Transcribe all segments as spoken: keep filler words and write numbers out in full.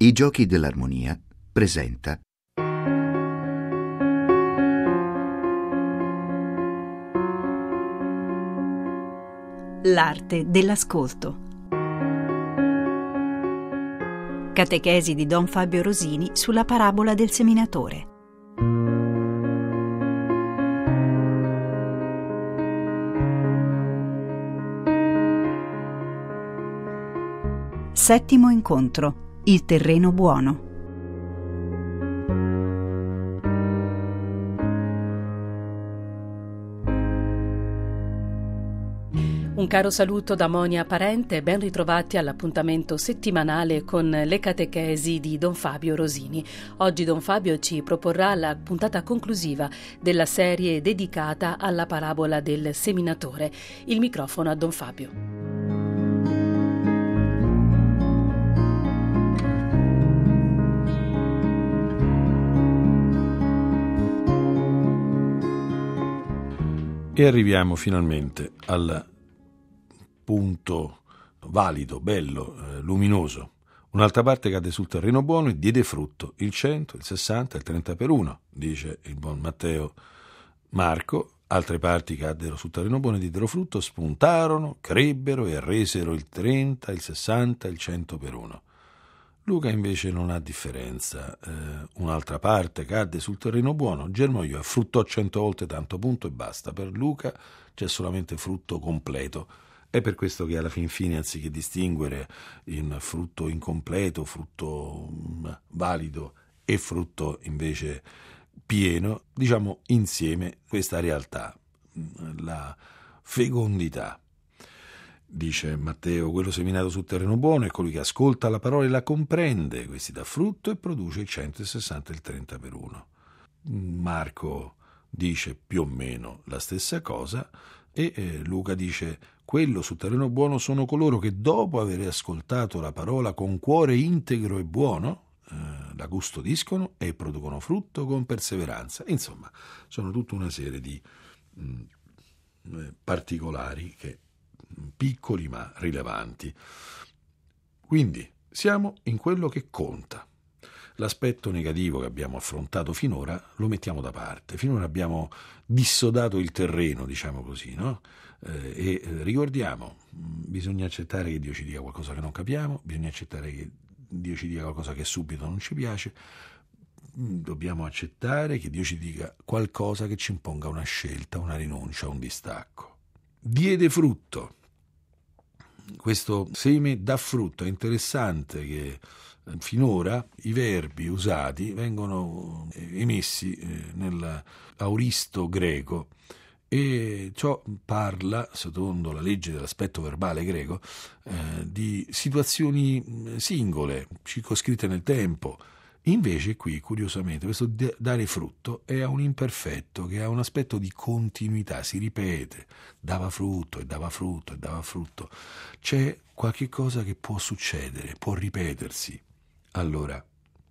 I Giochi dell'Armonia presenta L'arte dell'ascolto. Catechesi di Don Fabio Rosini sulla parabola del seminatore. Settimo incontro. Il terreno buono. Un caro saluto da Monia Parente e ben ritrovati all'appuntamento settimanale con le catechesi di Don Fabio Rosini. Oggi Don Fabio ci proporrà la puntata conclusiva della serie dedicata alla parabola del seminatore. Il microfono a Don Fabio. E arriviamo finalmente al punto valido, bello, eh, luminoso. Un'altra parte cade sul terreno buono e diede frutto, il cento, il sessanta, il trenta per uno, dice il buon Matteo Marco. Altre parti caddero sul terreno buono e diedero frutto, spuntarono, crebbero e resero il trenta, il sessanta, il cento per uno. Luca invece non ha differenza. Eh, un'altra parte cadde sul terreno buono, germogliò e fruttò cento volte tanto, punto e basta. Per Luca c'è solamente frutto completo. È per questo che alla fin fine, anziché distinguere in frutto incompleto, frutto mh, valido e frutto invece pieno, diciamo insieme questa realtà, mh, la fecondità. Dice Matteo: quello seminato sul terreno buono è colui che ascolta la parola e la comprende, questi dà frutto e produce il cento, il sessanta e il trenta per uno. Marco dice più o meno la stessa cosa e eh, Luca dice: quello sul terreno buono sono coloro che dopo aver ascoltato la parola con cuore integro e buono eh, la custodiscono e producono frutto con perseveranza. Insomma, sono tutta una serie di mh, particolari che piccoli ma rilevanti. Quindi siamo in quello che conta. L'aspetto negativo che abbiamo affrontato finora lo mettiamo da parte. Finora abbiamo dissodato il terreno, diciamo così, no? Eh, e eh, ricordiamo, bisogna accettare che Dio ci dica qualcosa che non capiamo, bisogna accettare che Dio ci dica qualcosa che subito non ci piace, dobbiamo accettare che Dio ci dica qualcosa che ci imponga una scelta, una rinuncia, un distacco. Diede frutto. Questo seme dà frutto. È interessante che finora i verbi usati vengono emessi nell'auristo greco e ciò parla, secondo la legge dell'aspetto verbale greco, eh, di situazioni singole, circoscritte nel tempo. Invece qui, curiosamente, questo dare frutto è un imperfetto che ha un aspetto di continuità, si ripete, dava frutto e dava frutto e dava frutto. C'è qualche cosa che può succedere, può ripetersi. Allora,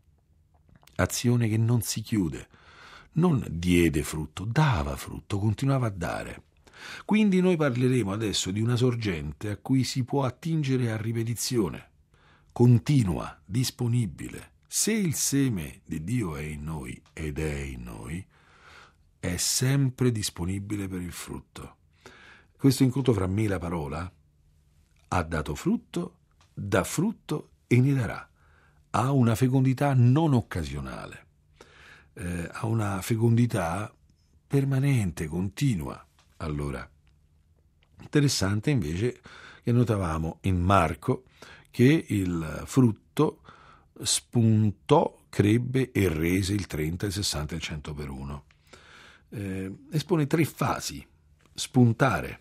azione che non si chiude, non diede frutto, dava frutto, continuava a dare. Quindi noi parleremo adesso di una sorgente a cui si può attingere a ripetizione, continua, disponibile. Se il seme di Dio è in noi ed è in noi, è sempre disponibile per il frutto. Questo incontro fra me e la parola ha dato frutto, dà frutto e ne darà. Ha una fecondità non occasionale, eh, ha una fecondità permanente, continua. Allora, interessante invece che notavamo in Marco che il frutto spuntò, crebbe e rese il trenta, il sessanta e il cento per uno. Eh, espone tre fasi. Spuntare,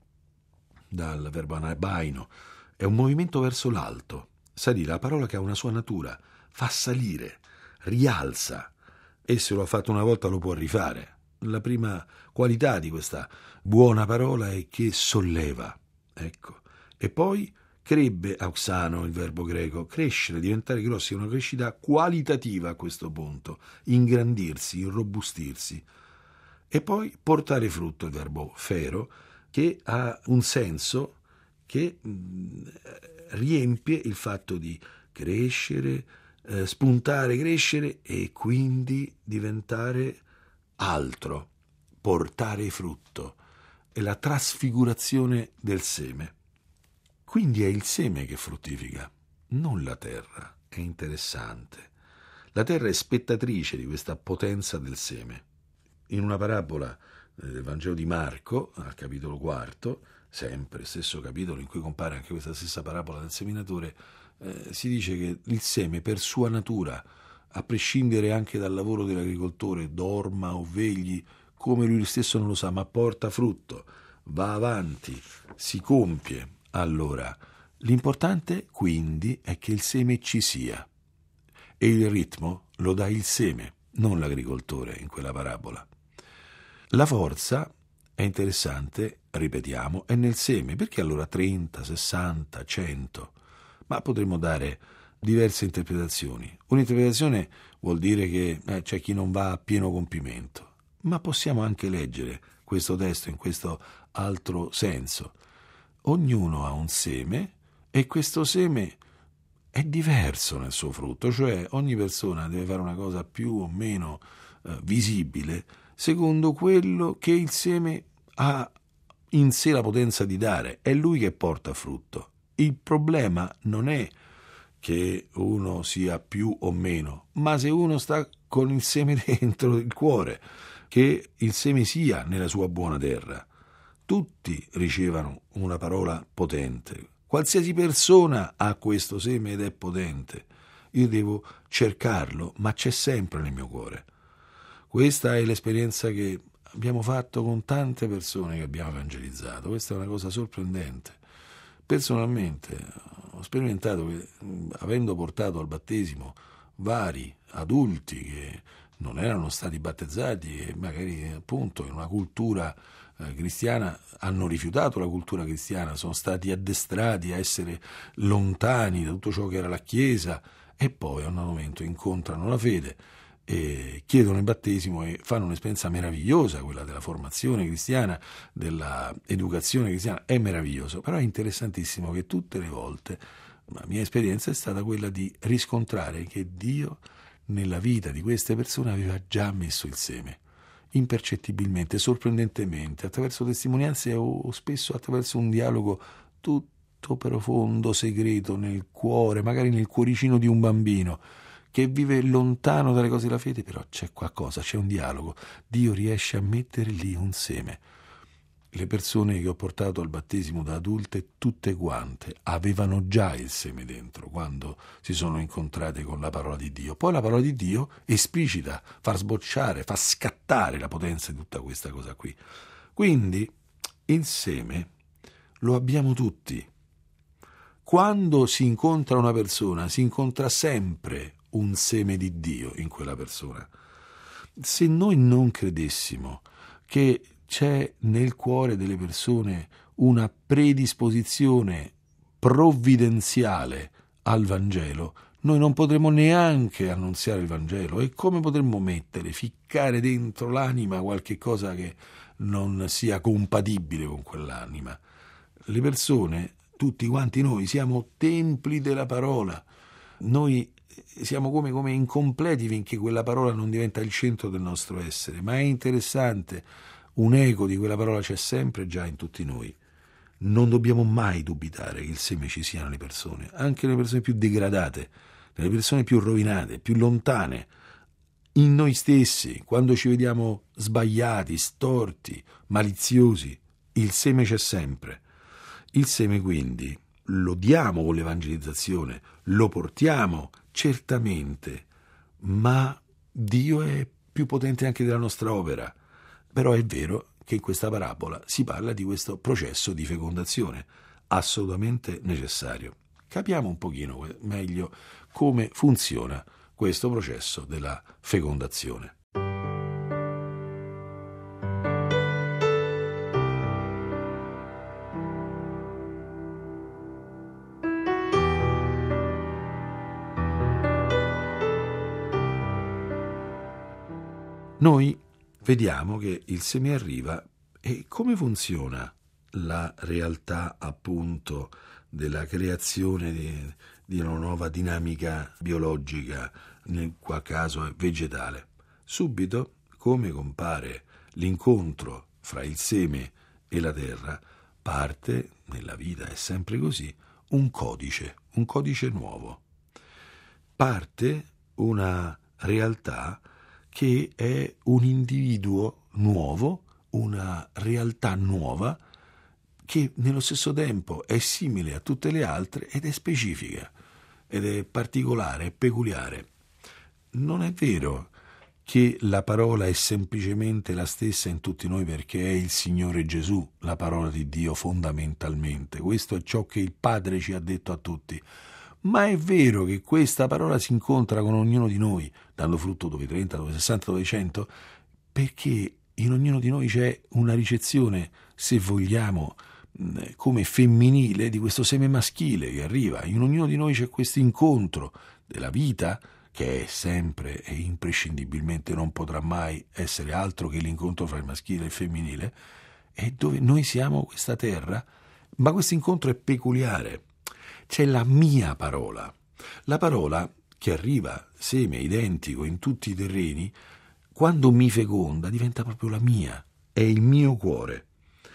dal verbo anabaino, è un movimento verso l'alto. Salire, la parola che ha una sua natura, fa salire, rialza, e se lo ha fatto una volta lo può rifare. La prima qualità di questa buona parola è che solleva, ecco. E poi crebbe, auxano, il verbo greco, crescere, diventare grossi, è una crescita qualitativa a questo punto, ingrandirsi, irrobustirsi. E poi portare frutto, il verbo fero, che ha un senso che mh, riempie il fatto di crescere, eh, spuntare, crescere e quindi diventare altro, portare frutto. È la trasfigurazione del seme. Quindi è il seme che fruttifica, non la terra. È interessante. La terra è spettatrice di questa potenza del seme. In una parabola del Vangelo di Marco, al capitolo quarto, sempre stesso capitolo in cui compare anche questa stessa parabola del seminatore, eh, si dice che il seme per sua natura, a prescindere anche dal lavoro dell'agricoltore, dorma o vegli, come lui stesso non lo sa, ma porta frutto, va avanti, si compie. Allora, l'importante quindi è che il seme ci sia, e il ritmo lo dà il seme, non l'agricoltore in quella parabola. La forza è interessante, ripetiamo, è nel seme. Perché allora trenta, sessanta, cento? Ma potremmo dare diverse interpretazioni. Un'interpretazione vuol dire che eh, c'è chi non va a pieno compimento, ma possiamo anche leggere questo testo in questo altro senso. Ognuno ha un seme e questo seme è diverso nel suo frutto, cioè ogni persona deve fare una cosa più o meno eh, visibile secondo quello che il seme ha in sé la potenza di dare. È lui che porta frutto. Il problema non è che uno sia più o meno, ma se uno sta con il seme dentro il cuore, che il seme sia nella sua buona terra. Tutti ricevono una parola potente. Qualsiasi persona ha questo seme ed è potente. Io devo cercarlo, ma c'è sempre nel mio cuore. Questa è l'esperienza che abbiamo fatto con tante persone che abbiamo evangelizzato. Questa è una cosa sorprendente. Personalmente ho sperimentato che, avendo portato al battesimo vari adulti che non erano stati battezzati e magari appunto in una cultura eh, cristiana hanno rifiutato la cultura cristiana, sono stati addestrati a essere lontani da tutto ciò che era la Chiesa, e poi a un momento incontrano la fede e chiedono il battesimo e fanno un'esperienza meravigliosa, quella della formazione cristiana, della educazione cristiana. È meraviglioso, però è interessantissimo che tutte le volte la mia esperienza è stata quella di riscontrare che Dio nella vita di queste persone aveva già messo il seme, impercettibilmente, sorprendentemente, attraverso testimonianze o spesso attraverso un dialogo tutto profondo, segreto nel cuore, magari nel cuoricino di un bambino che vive lontano dalle cose della fede, però c'è qualcosa, c'è un dialogo. Dio riesce a mettere lì un seme. Le persone che ho portato al battesimo da adulte, tutte quante, avevano già il seme dentro quando si sono incontrate con la parola di Dio. Poi la parola di Dio esplicita, fa sbocciare, fa scattare la potenza di tutta questa cosa qui. Quindi il seme lo abbiamo tutti. Quando si incontra una persona, si incontra sempre un seme di Dio in quella persona. Se noi non credessimo che c'è nel cuore delle persone una predisposizione provvidenziale al Vangelo, noi non potremmo neanche annunziare il Vangelo. E come potremmo mettere, ficcare dentro l'anima qualche cosa che non sia compatibile con quell'anima? Le persone, tutti quanti noi, siamo templi della parola. Noi siamo come, come incompleti finché quella parola non diventa il centro del nostro essere, ma è interessante, un eco di quella parola c'è sempre già in tutti noi. Non dobbiamo mai dubitare che il seme ci sia nelle persone, anche nelle persone più degradate, nelle persone più rovinate, più lontane, in noi stessi, quando ci vediamo sbagliati, storti, maliziosi, il seme c'è sempre. Il seme quindi lo diamo con l'evangelizzazione, lo portiamo certamente, ma Dio è più potente anche della nostra opera. Però è vero che in questa parabola si parla di questo processo di fecondazione, assolutamente necessario. Capiamo un pochino meglio come funziona questo processo della fecondazione. Noi vediamo che il seme arriva, e come funziona la realtà appunto della creazione di, di una nuova dinamica biologica, nel qual caso è vegetale. Subito, come compare l'incontro fra il seme e la terra, parte, nella vita è sempre così, un codice, un codice nuovo. Parte una realtà che è un individuo nuovo, una realtà nuova, che nello stesso tempo è simile a tutte le altre ed è specifica, ed è particolare, è peculiare. Non è vero che la parola è semplicemente la stessa in tutti noi perché è il Signore Gesù, la parola di Dio fondamentalmente. Questo è ciò che il Padre ci ha detto a tutti. Ma è vero che questa parola si incontra con ognuno di noi, dando frutto dove trenta, dove sessanta, dove cento, perché in ognuno di noi c'è una ricezione, se vogliamo, come femminile di questo seme maschile che arriva. In ognuno di noi c'è questo incontro della vita, che è sempre e imprescindibilmente non potrà mai essere altro che l'incontro fra il maschile e il femminile, e dove noi siamo questa terra, ma questo incontro è peculiare. C'è la mia parola, la parola che arriva seme identico in tutti i terreni, quando mi feconda diventa proprio la mia, è il mio cuore.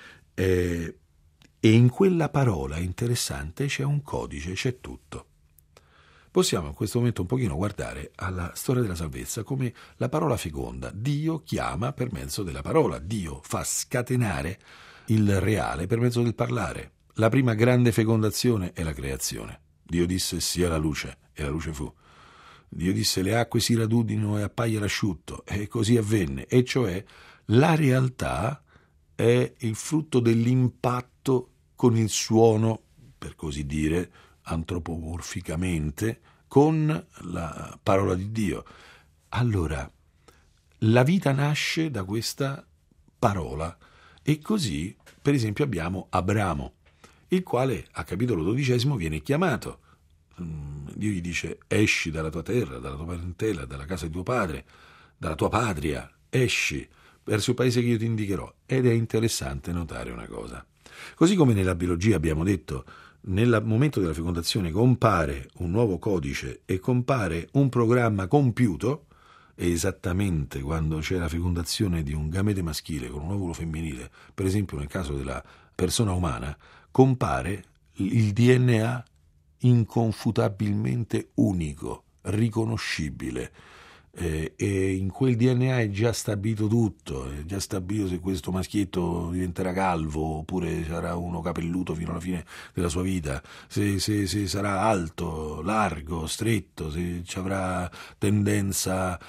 Eh, e in quella parola interessante c'è un codice, c'è tutto. Possiamo in questo momento un pochino guardare alla storia della salvezza come la parola feconda. Dio chiama per mezzo della parola, Dio fa scatenare il reale per mezzo del parlare. La prima grande fecondazione è la creazione. Dio disse sia la luce, e la luce fu. Dio disse le acque si radunino e appaia l'asciutto, e così avvenne. E cioè la realtà è il frutto dell'impatto con il suono, per così dire, antropomorficamente, con la parola di Dio. Allora, la vita nasce da questa parola, e così, per esempio, abbiamo Abramo, il quale a capitolo dodicesimo viene chiamato. Dio gli dice esci dalla tua terra, dalla tua parentela, dalla casa di tuo padre, dalla tua patria, esci verso il paese che io ti indicherò. Ed è interessante notare una cosa. Così come nella biologia abbiamo detto, nel momento della fecondazione compare un nuovo codice e compare un programma compiuto, e esattamente quando c'è la fecondazione di un gamete maschile con un ovulo femminile, per esempio nel caso della persona umana, compare il D N A inconfutabilmente unico, riconoscibile, eh, e in quel D N A è già stabilito tutto, è già stabilito se questo maschietto diventerà calvo oppure sarà uno capelluto fino alla fine della sua vita, se, se, se sarà alto, largo, stretto, se ci avrà tendenza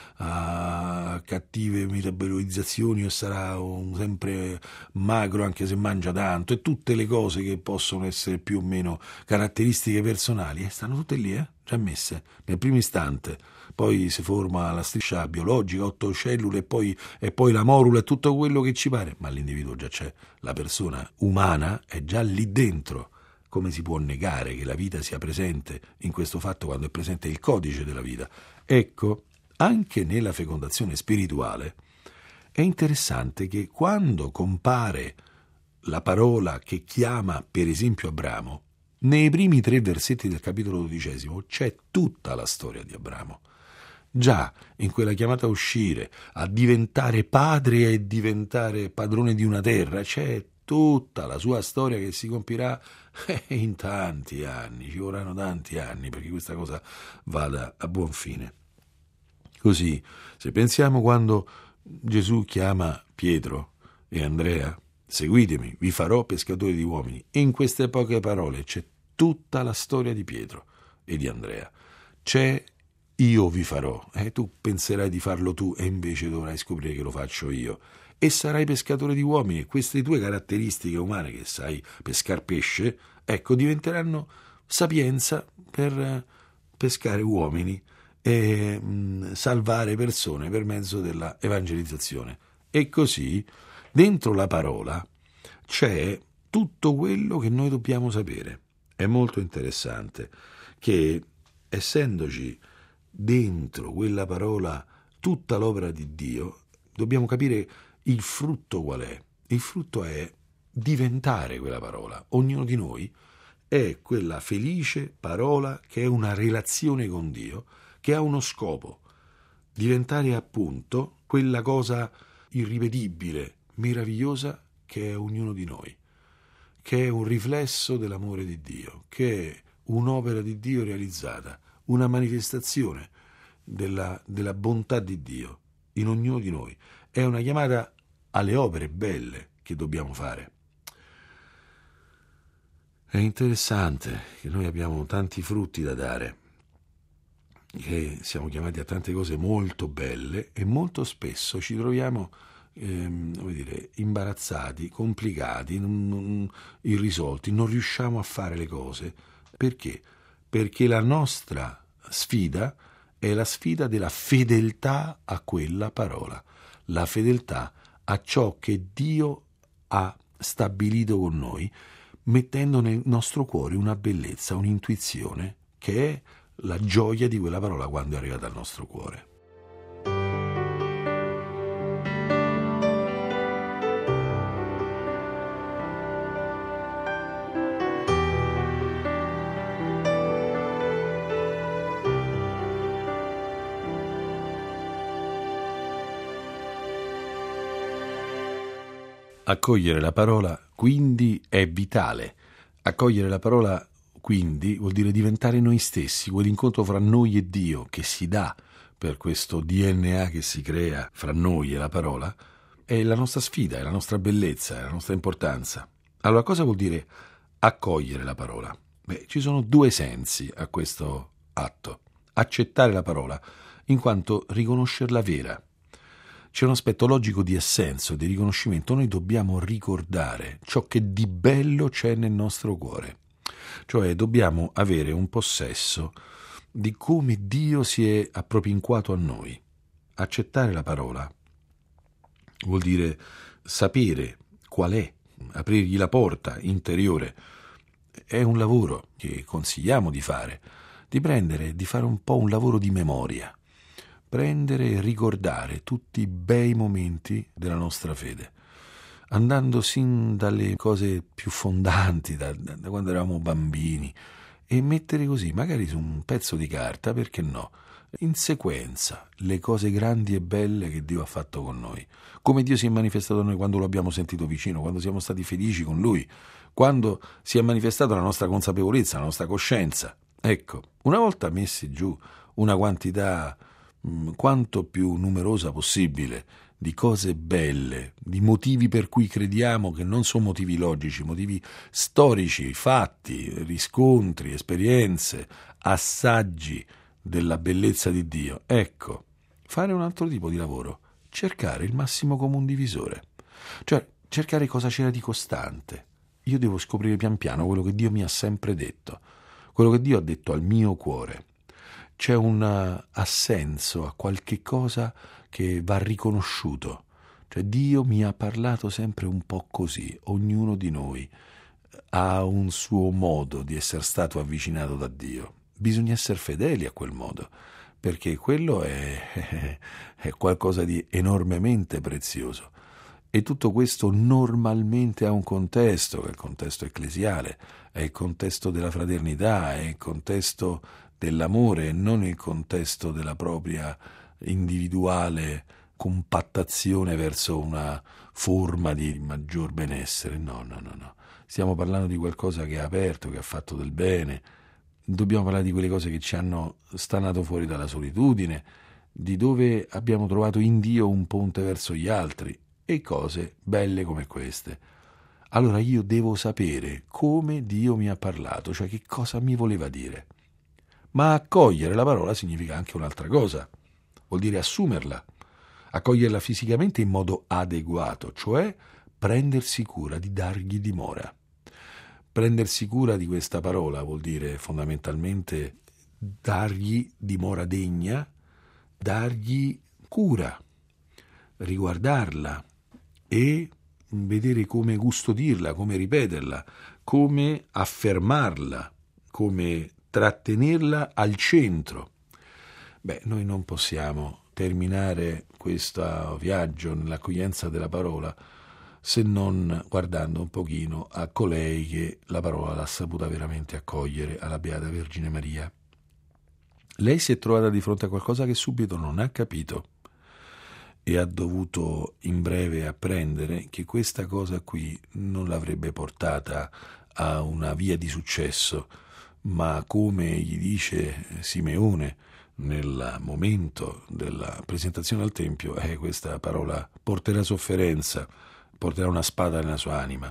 a cattive metabolizzazioni o sarà un sempre magro anche se mangia tanto, e tutte le cose che possono essere più o meno caratteristiche personali, eh, stanno tutte lì, eh, già messe nel primo istante. Poi si forma la striscia biologica, otto cellule, e poi, e poi la morula e tutto quello che ci pare, ma l'individuo già c'è, la persona umana è già lì dentro. Come si può negare che la vita sia presente in questo fatto quando è presente il codice della vita? Ecco, anche nella fecondazione spirituale è interessante che quando compare la parola che chiama per esempio Abramo, nei primi tre versetti del capitolo dodicesimo c'è tutta la storia di Abramo. Già in quella chiamata a uscire, a diventare padre e diventare padrone di una terra, c'è tutta la sua storia che si compirà in tanti anni, ci vorranno tanti anni perché questa cosa vada a buon fine. Così, se pensiamo quando Gesù chiama Pietro e Andrea, seguitemi, vi farò pescatori di uomini, e in queste poche parole c'è tutta la storia di Pietro e di Andrea. C'è io vi farò, e eh, tu penserai di farlo tu e invece dovrai scoprire che lo faccio io, e sarai pescatore di uomini, e queste tue caratteristiche umane che sai pescar pesce, ecco, diventeranno sapienza per pescare uomini e mh, salvare persone per mezzo della evangelizzazione. E così dentro la parola c'è tutto quello che noi dobbiamo sapere. È molto interessante che, essendoci dentro quella parola tutta l'opera di Dio, dobbiamo capire il frutto qual è. Il frutto è diventare quella parola. Ognuno di noi è quella felice parola che è una relazione con Dio, che ha uno scopo, diventare appunto quella cosa irripetibile, meravigliosa che è ognuno di noi, che è un riflesso dell'amore di Dio, che è un'opera di Dio realizzata, una manifestazione della, della bontà di Dio in ognuno di noi. È una chiamata alle opere belle che dobbiamo fare. È interessante che noi abbiamo tanti frutti da dare, che siamo chiamati a tante cose molto belle e molto spesso ci troviamo ehm, come dire, imbarazzati, complicati, non, non, irrisolti, non riusciamo a fare le cose. Perché? Perché la nostra sfida è la sfida della fedeltà a quella parola, la fedeltà a ciò che Dio ha stabilito con noi, mettendo nel nostro cuore una bellezza, un'intuizione che è la gioia di quella parola quando è arrivata al nostro cuore. Accogliere la parola quindi è vitale. Accogliere la parola quindi vuol dire diventare noi stessi, quell'incontro fra noi e Dio che si dà per questo D N A che si crea fra noi e la parola, è la nostra sfida, è la nostra bellezza, è la nostra importanza. Allora cosa vuol dire accogliere la parola? Beh, ci sono due sensi a questo atto. Accettare la parola in quanto riconoscerla vera. C'è un aspetto logico di assenso, di riconoscimento. Noi dobbiamo ricordare ciò che di bello c'è nel nostro cuore. Cioè dobbiamo avere un possesso di come Dio si è appropinquato a noi. Accettare la parola vuol dire sapere qual è, aprirgli la porta interiore. È un lavoro che consigliamo di fare, di prendere, di fare un po' un lavoro di memoria. Prendere e ricordare tutti i bei momenti della nostra fede, andando sin dalle cose più fondanti, da, da, da quando eravamo bambini, e mettere così, magari su un pezzo di carta, perché no, in sequenza, le cose grandi e belle che Dio ha fatto con noi, come Dio si è manifestato a noi quando lo abbiamo sentito vicino, quando siamo stati felici con Lui, quando si è manifestata la nostra consapevolezza, la nostra coscienza. Ecco, una volta messi giù una quantità quanto più numerosa possibile di cose belle, di motivi per cui crediamo che non sono motivi logici, motivi storici, fatti, riscontri, esperienze, assaggi della bellezza di Dio. Ecco, fare un altro tipo di lavoro, cercare il massimo comune divisore, cioè cercare cosa c'era di costante. Io devo scoprire pian piano quello che Dio mi ha sempre detto, quello che Dio ha detto al mio cuore. C'è un assenso a qualche cosa che va riconosciuto. Cioè Dio mi ha parlato sempre un po' così. Ognuno di noi ha un suo modo di essere stato avvicinato da Dio. Bisogna essere fedeli a quel modo, perché quello è, è qualcosa di enormemente prezioso. E tutto questo normalmente ha un contesto, che è il contesto ecclesiale, è il contesto della fraternità, è il contesto dell'amore e non il contesto della propria individuale compattazione verso una forma di maggior benessere. No, no, no, no. Stiamo parlando di qualcosa che è aperto, che ha fatto del bene. Dobbiamo parlare di quelle cose che ci hanno stanato fuori dalla solitudine, di dove abbiamo trovato in Dio un ponte verso gli altri e cose belle come queste. Allora io devo sapere come Dio mi ha parlato, cioè che cosa mi voleva dire. Ma accogliere la parola significa anche un'altra cosa, vuol dire assumerla, accoglierla fisicamente in modo adeguato, cioè prendersi cura di dargli dimora. Prendersi cura di questa parola vuol dire fondamentalmente dargli dimora degna, dargli cura, riguardarla e vedere come custodirla, come ripeterla, come affermarla, come trattenerla al centro. Beh, noi non possiamo terminare questo viaggio nell'accoglienza della parola se non guardando un pochino a colei che la parola l'ha saputa veramente accogliere, alla Beata Vergine Maria. Lei si è trovata di fronte a qualcosa che subito non ha capito e ha dovuto in breve apprendere che questa cosa qui non l'avrebbe portata a una via di successo, ma come gli dice Simeone nel momento della presentazione al Tempio, eh, questa parola porterà sofferenza, porterà una spada nella sua anima.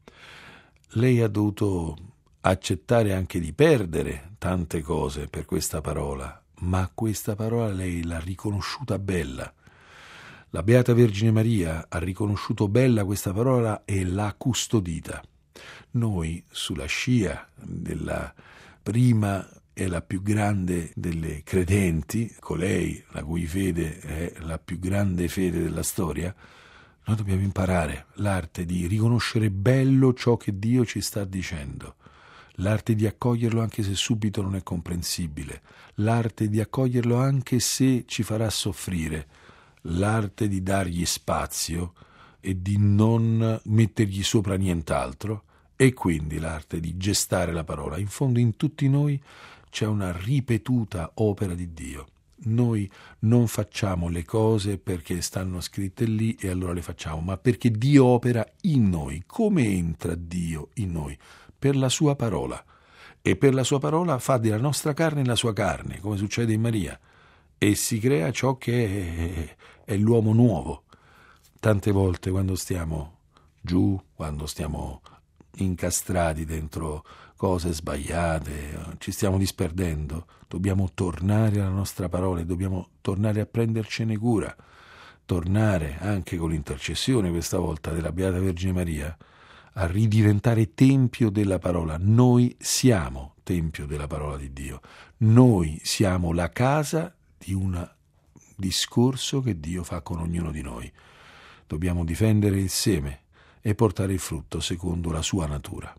Lei ha dovuto accettare anche di perdere tante cose per questa parola, ma questa parola lei l'ha riconosciuta bella. La Beata Vergine Maria ha riconosciuto bella questa parola e l'ha custodita. Noi, sulla scia della prima e la più grande delle credenti, colei la cui fede è la più grande fede della storia, noi dobbiamo imparare l'arte di riconoscere bello ciò che Dio ci sta dicendo, l'arte di accoglierlo anche se subito non è comprensibile, l'arte di accoglierlo anche se ci farà soffrire, l'arte di dargli spazio e di non mettergli sopra nient'altro, e quindi l'arte di gestare la parola. In fondo in tutti noi c'è una ripetuta opera di Dio. Noi non facciamo le cose perché stanno scritte lì e allora le facciamo, ma perché Dio opera in noi. Come entra Dio in noi? Per la sua parola. E per la sua parola fa della nostra carne la sua carne, come succede in Maria, e si crea ciò che è, è l'uomo nuovo. Tante volte quando stiamo giù, quando stiamo incastrati dentro cose sbagliate, ci stiamo disperdendo, dobbiamo tornare alla nostra parola e dobbiamo tornare a prendercene cura, tornare anche con l'intercessione questa volta della Beata Vergine Maria a ridiventare tempio della parola. Noi siamo tempio della parola di Dio, noi siamo la casa di un discorso che Dio fa con ognuno di noi. Dobbiamo difendere il seme e portare il frutto secondo la sua natura.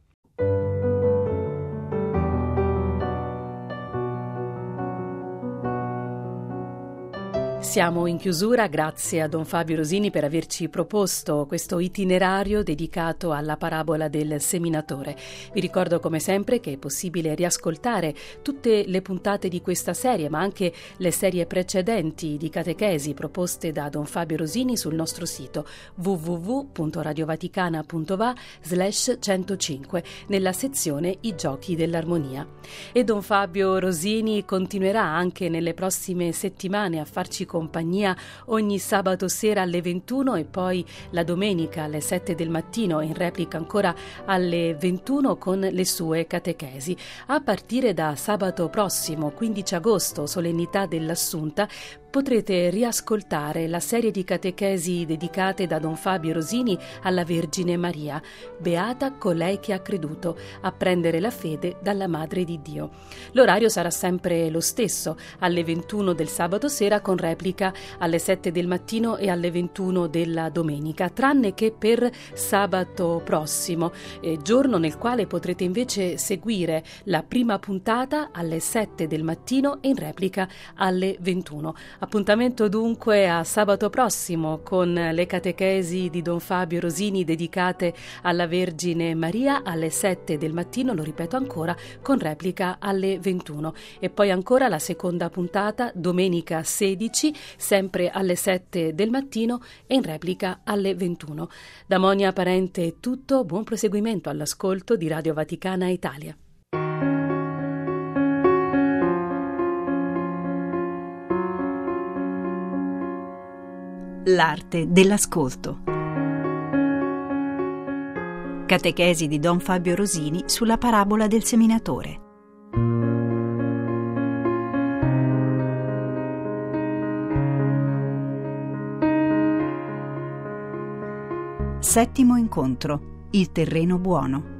Siamo in chiusura, grazie a Don Fabio Rosini per averci proposto questo itinerario dedicato alla parabola del seminatore. Vi ricordo come sempre che è possibile riascoltare tutte le puntate di questa serie, ma anche le serie precedenti di catechesi proposte da Don Fabio Rosini sul nostro sito w w w punto radiovaticana punto va slash centocinque nella sezione I giochi dell'armonia. E Don Fabio Rosini continuerà anche nelle prossime settimane a farci compagnia compagnia ogni sabato sera alle ventuno e poi la domenica alle sette del mattino, in replica ancora alle ventuno con le sue catechesi. A partire da sabato prossimo, quindici agosto, solennità dell'Assunta, potrete riascoltare la serie di catechesi dedicate da Don Fabio Rosini alla Vergine Maria, beata colei che ha creduto, a prendere la fede dalla Madre di Dio. L'orario sarà sempre lo stesso, alle ventuno del sabato sera con replica alle sette del mattino e alle ventuno della domenica, tranne che per sabato prossimo, eh, giorno nel quale potrete invece seguire la prima puntata alle sette del mattino e in replica alle ventuno. Appuntamento dunque a sabato prossimo con le catechesi di Don Fabio Rosini dedicate alla Vergine Maria alle sette del mattino, lo ripeto ancora, con replica alle ventuno. E poi ancora la seconda puntata domenica sedici, sempre alle sette del mattino e in replica alle ventuno. Da Monia Parente è tutto, buon proseguimento all'ascolto di Radio Vaticana Italia. L'arte dell'ascolto. Catechesi di Don Fabio Rosini sulla parabola del seminatore. Settimo incontro. Il terreno buono.